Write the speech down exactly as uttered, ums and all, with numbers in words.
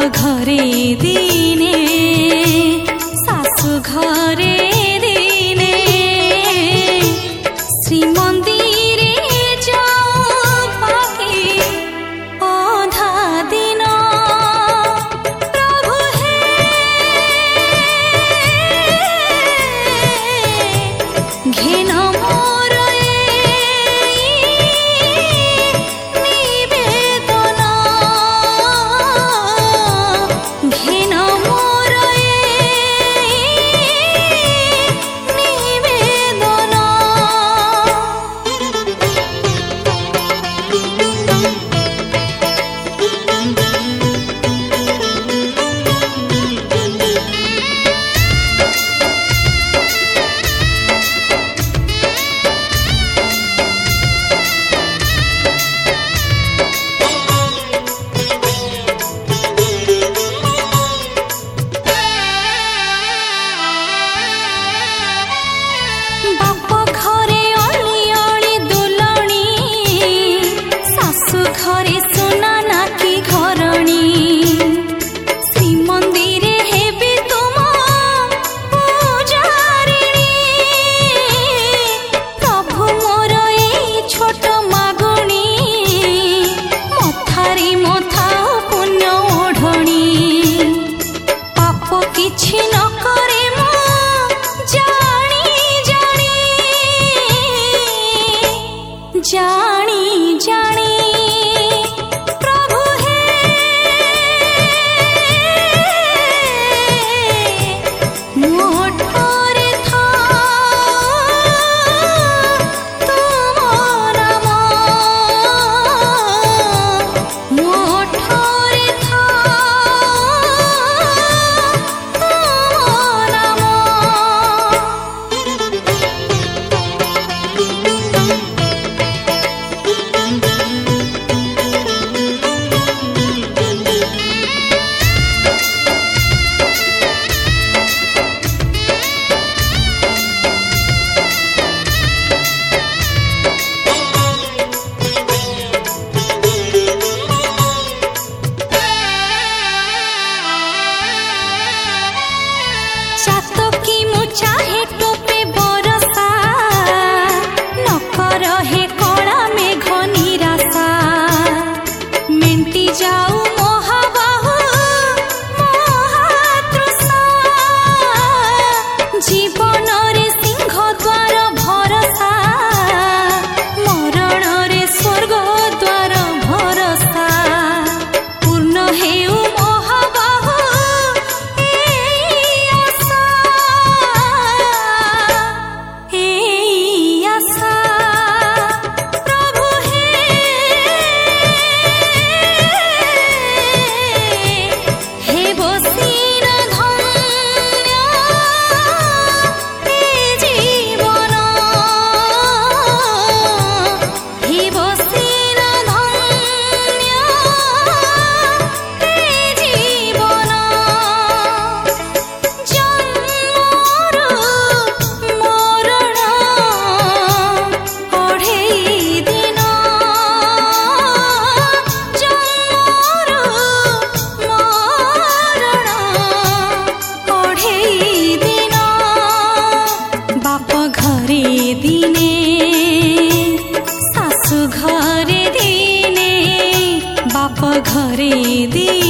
घरे दिने सासु घरे दिने श्रीमंदिरे जाऊ पाके अधा दिन प्रभु हे घेन मोर जानी जानी प्रभु हे मोठरे था तुम नाम मोठरे था तुम नाम चातकी मु चाहे टोपे बरसा नकर हे कड़ा मेघ निराशा मेंटी जाऊ महाबाहु महातृषा जीवन रे सिंह द्वार भरसा मरण रे स्वर्ग द्वार भरसा पूर्ण हेउ घरे दिने सासु घरे दिने बाप घरे दिने।